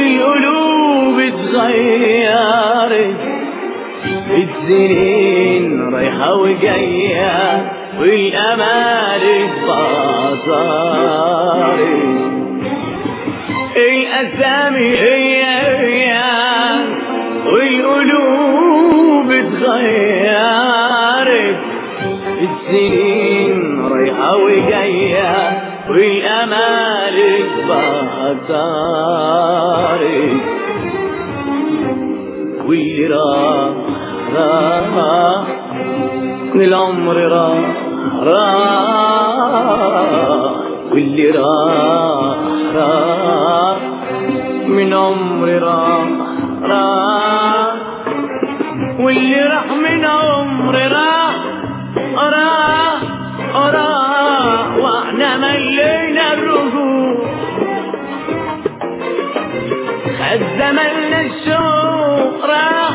والقلوب اتغيرت، السنين رايحة وجاية والأمال اتبطرت، الأسامي هي والقلوب اتغيرت، السنين رايحة وجاية والأمال اتبطرت، واللي راح من العمر راح، واللي راح من عمري راح، واللي راح من عمري راح، واحنا ملينا الرجوع، خد زمننا الشوق راح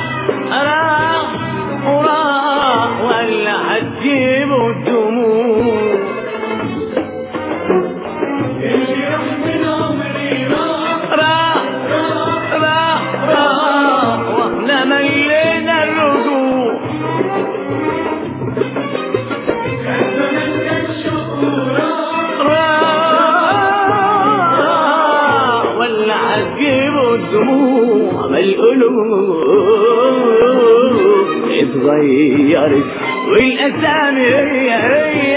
ولا هتجيبوا الدموع، اللي راح من عمري راح واحنا ملينا الرجوع، خد زمننا الشوق راح ولا هتجيبوا الدموع، ما القلوب اتغيرت والأسامي هي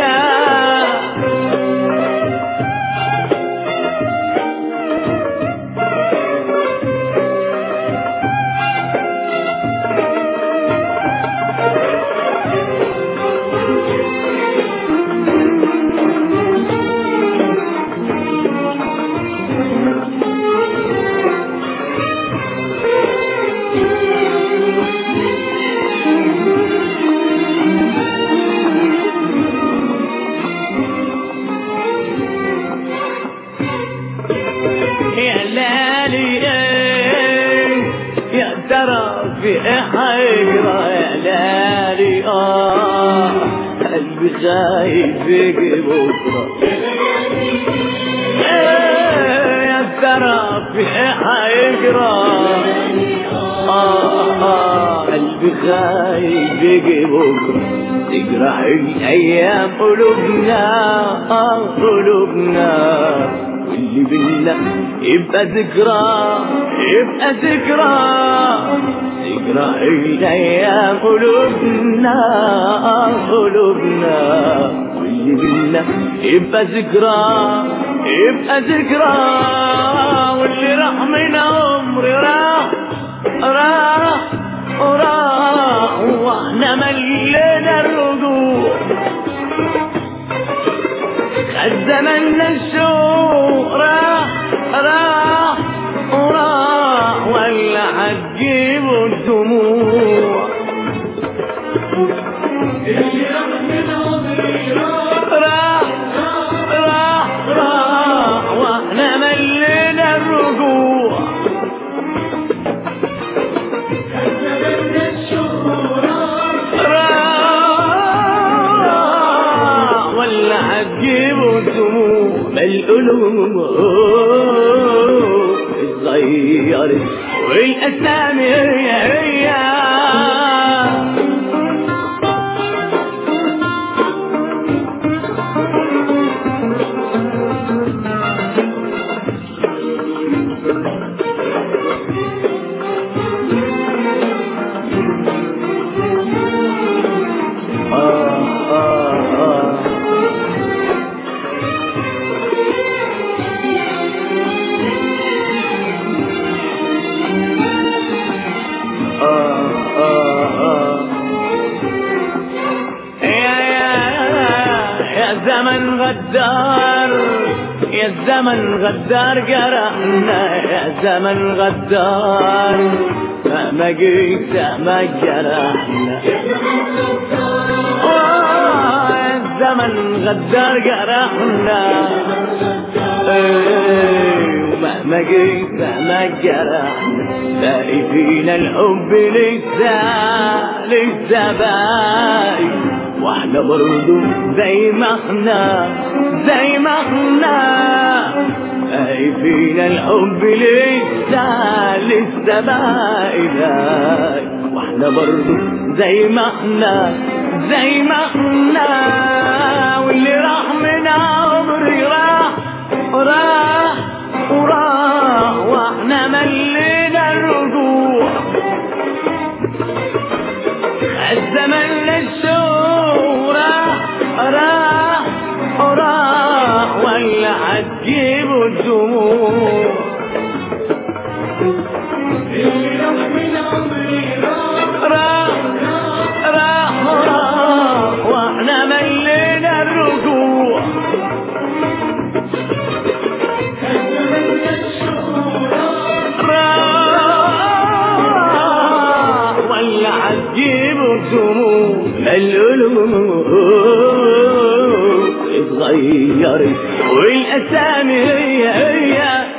في حيرة يا لالي، قلبي خايف يجي بكرة، يا ترى في حيرة، قلبي خايف يجي بكرة، تجرح الأيام قلوبنا، واللي بينا يبقى ذكرى، تجرح الأيام قلوبنا، واللي بينا يبقى ذكرى، واللي راح من عمري راح واحنا ملينا الرجوع، خد زمننا الشوق راح ولا هتجيبوا الدموع، اللي راح من عمري راح واحنا ملينا الرجوع، خد زمننا الشوق راح ولا هتجيبوا الدموع، ما القلوب اتغيرت والأسامي هي يا الزمن غدار جرحنا، يا زمن غدار مهما جيت ما جرحنا، يا الزمن غدار جرحنا، مهما جيت ما جرحنا، باقي فينا الحب لسه باقي، واحنا برضو زي ما احنا اهي فينا الحب لسه باقي باقي، واحنا برضو زي ما احنا واللي راح من عمري راح واحنا ملينا الرجوع. الزمن للشوق راح ولا هتجيبوا الدموع. اللي راح من عمري راح واحنا ملينا الرجوع. ولا هتجيبوا الدموع. القلوب اتغيرت والاسامي هي